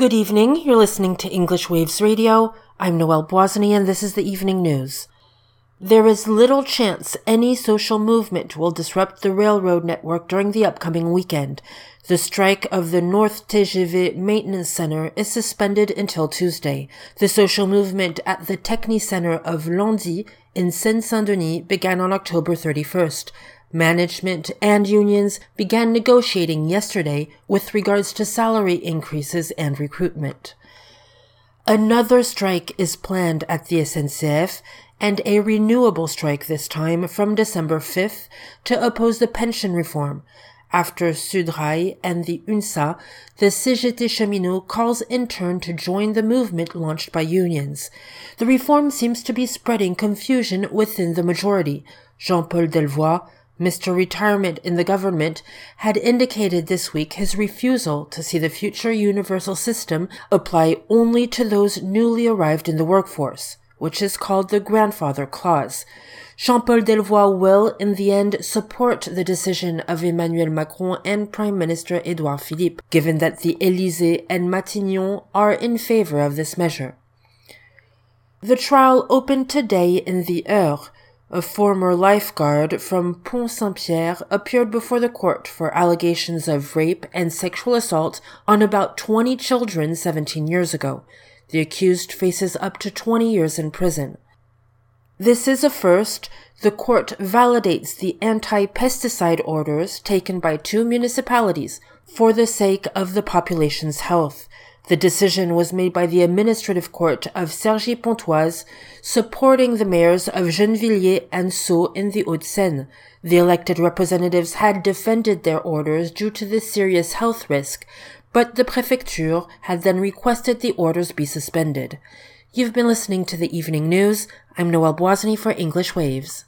Good evening. You're listening to English Waves Radio. I'm Noelle Boisany, and this is the evening news. There is little chance any social movement will disrupt the railroad network during the upcoming weekend. The strike of the North TGV Maintenance Center is suspended until Tuesday. The social movement at the Techni Center of Landy in Seine-Saint-Denis began on October 31st. Management and unions began negotiating yesterday with regards to salary increases and recruitment. Another strike is planned at the SNCF, and a renewable strike this time from December 5th to oppose the pension reform. After Sudrail and the UNSA, the CGT Cheminot calls in turn to join the movement launched by unions. The reform seems to be spreading confusion within the majority. Jean-Paul Delevoye, Mr. Retirement in the government, had indicated this week his refusal to see the future universal system apply only to those newly arrived in the workforce, which is called the grandfather clause. Jean-Paul Delevoye will, in the end, support the decision of Emmanuel Macron and Prime Minister Édouard Philippe, given that the Élysée and Matignon are in favor of this measure. The trial opened today in the Eure. A former lifeguard from Pont-Saint-Pierre appeared before the court for allegations of rape and sexual assault on about 20 children 17 years ago. The accused faces up to 20 years in prison. This is a first. The court validates the anti-pesticide orders taken by 2 municipalities for the sake of the population's health. The decision was made by the administrative court of Cergy-Pontoise, supporting the mayors of Gennevilliers and Sceaux in the Hauts-de-Seine. The elected representatives had defended their orders due to the serious health risk, but the préfecture had then requested the orders be suspended. You've been listening to the evening news. I'm Noelle Boisany for English Waves.